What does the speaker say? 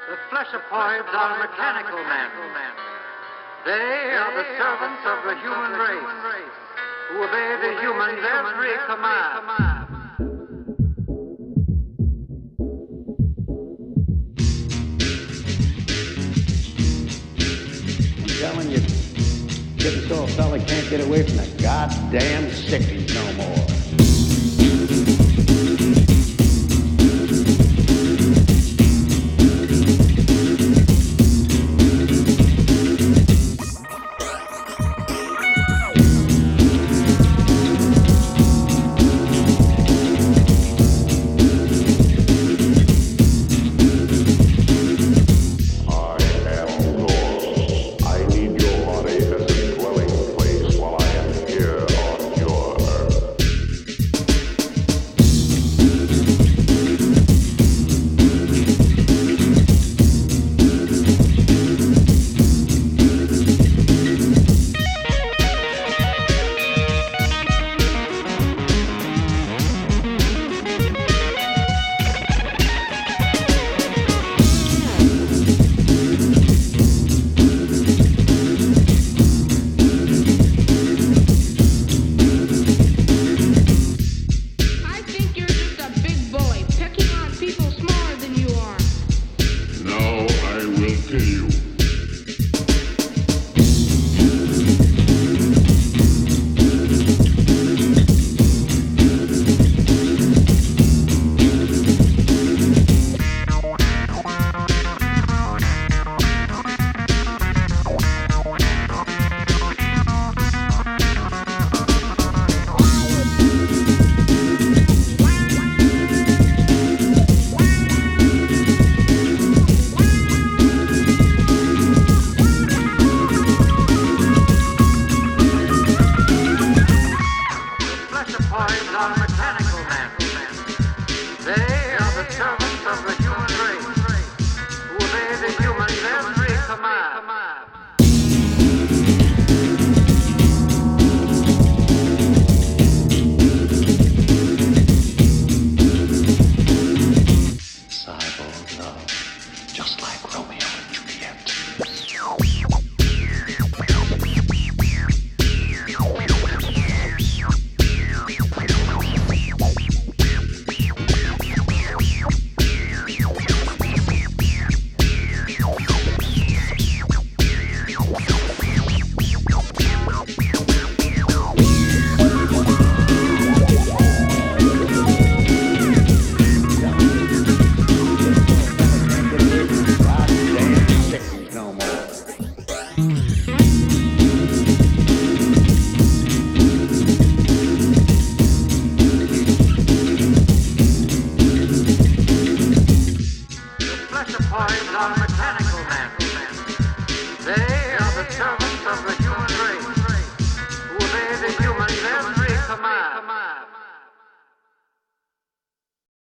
The fleshopoids are mechanical men. They are the servants of the human race, who obey the human's every command. Telling you, getting so a fella can't get away from the goddamn sickies no more. Cyborgs are just like